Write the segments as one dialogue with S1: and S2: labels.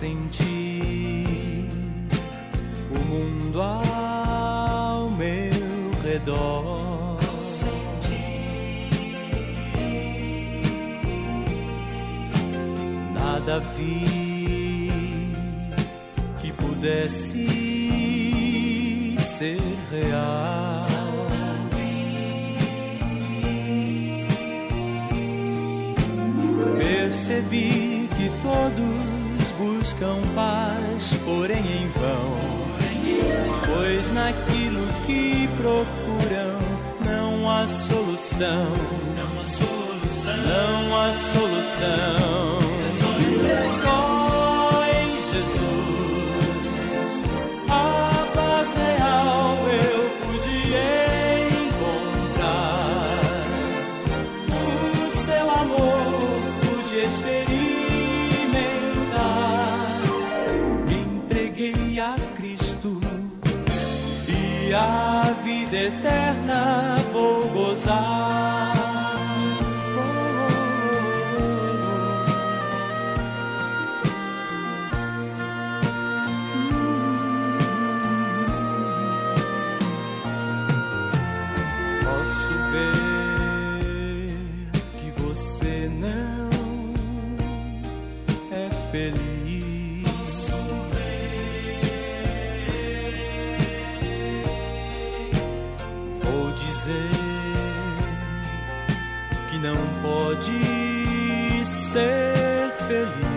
S1: sentir o mundo ao meu redor. Nada vi que pudesse ser real. Percebi que todos buscam paz, porém em vão, pois naquilo que procuram não há solução, não há solução, não há solução. Só em Jesus a paz real eu pude encontrar. O seu amor pude experimentar. Me entreguei a Cristo e a vida eterna vou gozar. Posso ver que você não é feliz. Posso ver. Vou dizer que não pode ser feliz.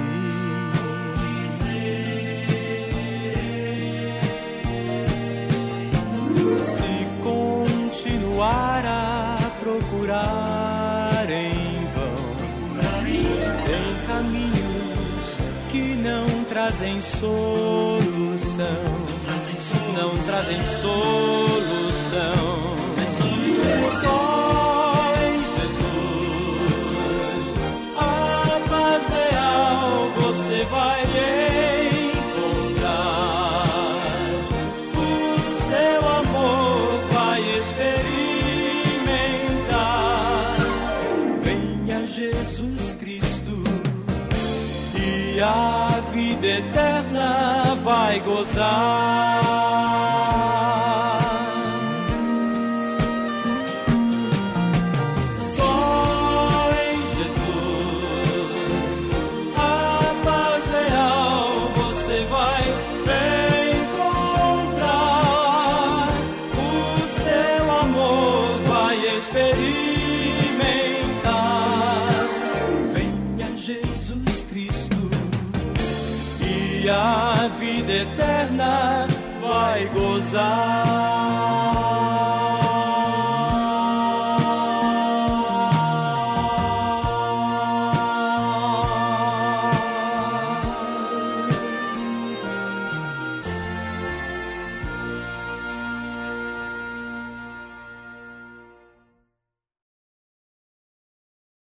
S1: A procurar em vão, tem caminhos que não trazem solução, não trazem solução. Só em Jesus a paz real você vai encontrar. O seu amor vai experimentar. Jesus Cristo e a vida eterna vai gozar. Só em Jesus a paz real você vai encontrar. O seu amor vai experimentar. E a vida eterna vai gozar.